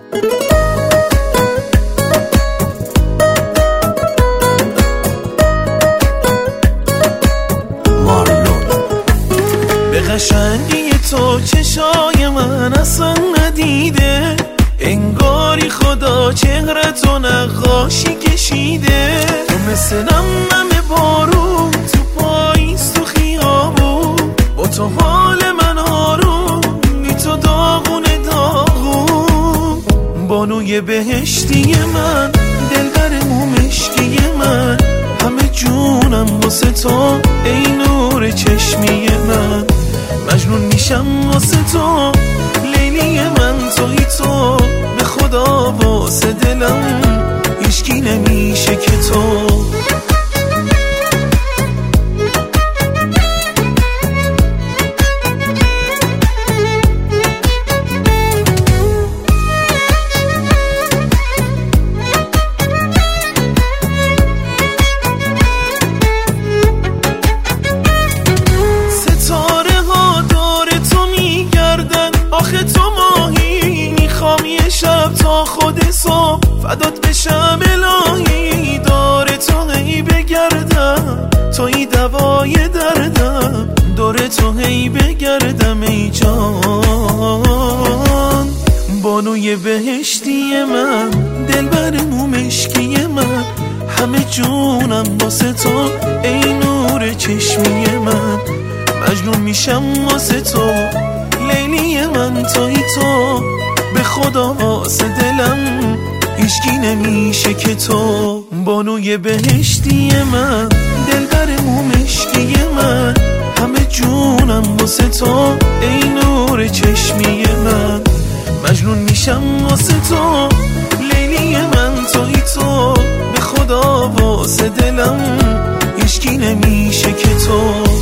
به قشنگی تو چشای من اصلا ندیده، انگاری خدا چهرتو نقاشی کشیده. تو مثل نمنم بارون تو پاییز تو خیابون، با تو حال من آروم بی تو داغونه داغون. بانوی بهشتی من، دلبر مومشکی من، همه جونم واسه تو ای نور چشمی من. مجنون میشم واسه تو لیلی من، توی تو به خدا واسه دلم هیچکی نمیشه که تو. آخه تو ماهی، میخوام یه شب تا خود صبح فدات بشم الهی. داره تو هی بگردم، توی دوای دردم، داره تو هی بگردم ای جان. بانوی بهشتی من، دلبر مومشکی من، همه جونم واسه تو ای نور چشمی من. مجنون میشم واسه تو لیلی من، توی تو به خدا واسه دلم هیچکی نمیشه که تو. بانوی بهشتی من، دلبر مومشکی من، همه جونم واسه تو ای نور چشمی من. مجنون میشم واسه تو لیلی من، توی تو به خدا واسه دلم هیچکی نمیشه که تو.